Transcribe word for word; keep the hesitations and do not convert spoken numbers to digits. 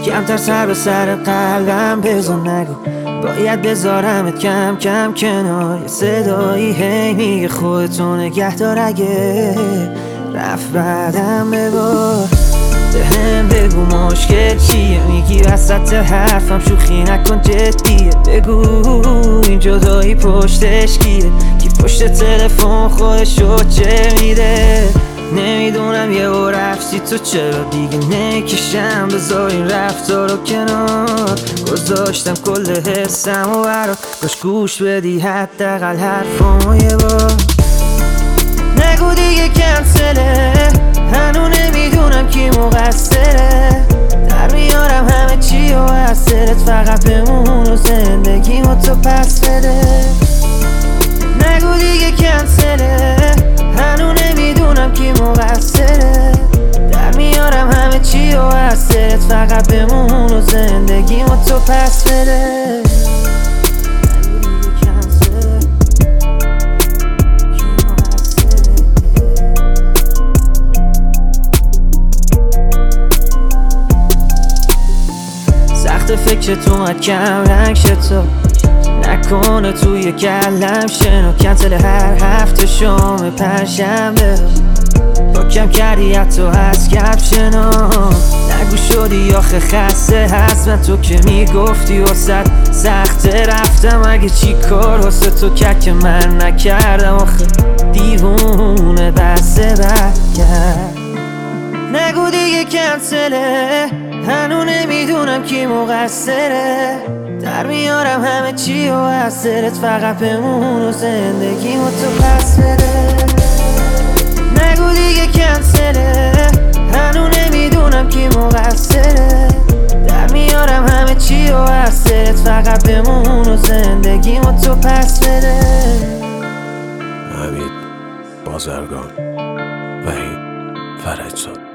کمتر سر به سر قلبم بذار نگو، باید بذارمت کم کم کنار. یه صدایی هی میگه خودتو نگه دار، اگه رفت بعدم ببار. بهم بگو مشکل چیه، میگی وسط حرفم شوخی نکن جدیه. بگو این جدایی پشتش کیه، کی پشت تلفن خودشو چه میده. نمیدونم یه و رفتی تو چرا دیگه نکشم، بذار این رفتار رو کنار. گذاشتم کل حسم و برات، کاش گوش بدی حداقل حرفامو یه بار. نگو دیگه کنسله، هنو نمیدونم کی مقصره. در میارم همه چی و از سرت، فقط بمون و زندگیمو تو پس بده. نگو دیگه کنسله، هنو نمیدونم کی مقصره. در میارم همه چی و از سرت، فقط بمون و زندگیمو تو پس بده. فکر تو اومد کم رنگ شد، نکنه توی کلم شنو. کنسل هر هفته شام پنجشنبه، با کم کردی حتی از کپشنا. نگو شدی آخه خسته هست، من تو که میگفتی واسه سخته رفتم. اگه چی کار واسه تو کرد که من نکردم، آخه دیوونه بسته برگرد. نگو دیگه کنسله، هنو نمیدونم کی مقصره. در میارم همه چی و از سرت، فقط بمون و زندگیمو تو پس بده. نگو دیگه کنسله، هنو نمیدونم کی مقصره. در میارم همه چی و از سرت، فقط بمون و زندگیمو تو پس بده. حمید بازرگان، وحید فرجزاد.